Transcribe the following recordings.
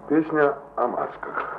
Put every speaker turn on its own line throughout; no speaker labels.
Песня о масках.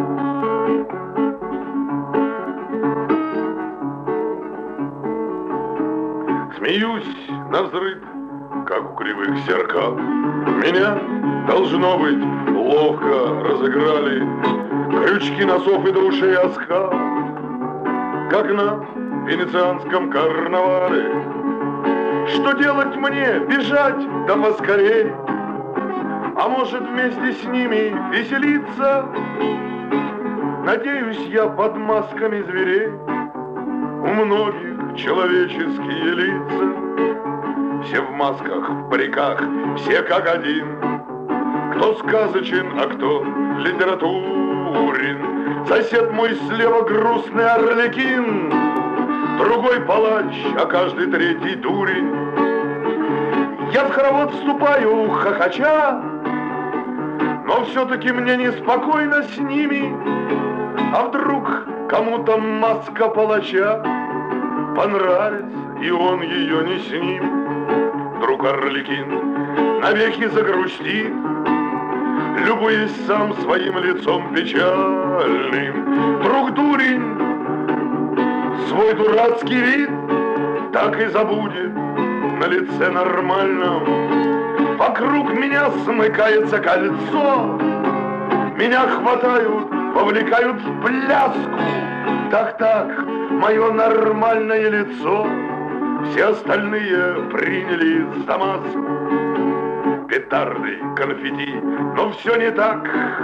Смеюсь навзрыд, как у кривых зеркал. Меня, должно быть, ловко разыграли. Крючки носов и до ушей оскал, как на венецианском карнавале. Что делать мне? Бежать? Да поскорей. А может, вместе с ними веселиться? Надеюсь я под масками зверей. У многих человеческие лица. Все в масках, в париках, все как один. Кто сказочен, а кто литературен. Сосед мой слева грустный арлекин, другой палач, а каждый третий дурень. Я в хоровод вступаю, хохоча, но все-таки мне неспокойно с ними. А вдруг кому-то маска палача понравится, и он ее не снимет. Вдруг арлекин навеки загрустит, любуясь сам своим лицом печальным. Вдруг дурень свой дурацкий вид так и забудет на лице нормальном. Вокруг меня смыкается кольцо, меня хватают, вовлекают в пляску. Так, мое нормальное лицо все остальные приняли за маску. Петарды, конфетти, но все не так.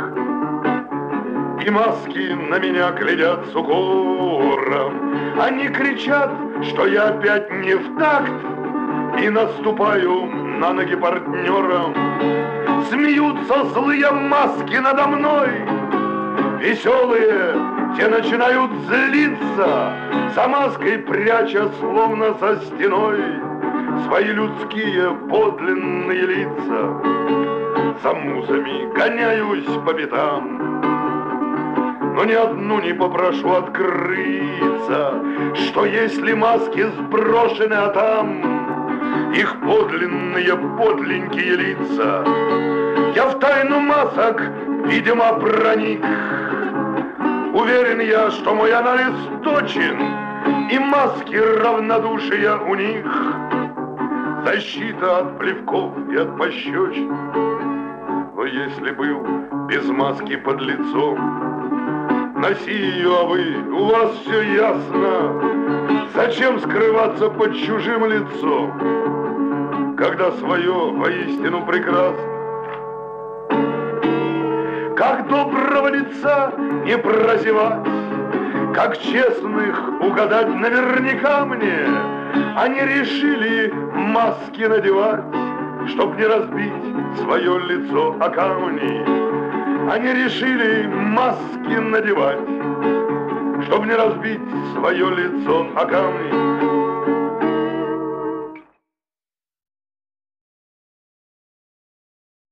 И маски на меня глядят с укором. Они кричат, что я опять не в такт, и наступаю на ноги партнерам. Смеются злые маски надо мной. Веселые, те начинают злиться, за маской пряча, словно за стеной, свои людские подлинные лица. За музами гоняюсь по пятам, но ни одну не попрошу открыться, что если маски сброшены, а там их подлинные подленькие лица. Я в тайну масок, видимо, проник. Уверен я, что мой анализ точен, и маски равнодушия у них. Защита от плевков и от пощечин. Но если был без маски под лицом, носи ее, а вы, у вас все ясно. Зачем скрываться под чужим лицом, когда свое воистину прекрасно? Как доброго лица не прозевать, как честных угадать наверняка мне. Они решили маски надевать, чтоб не разбить свое лицо о камни. Они решили маски надевать, чтоб не разбить свое лицо о камни.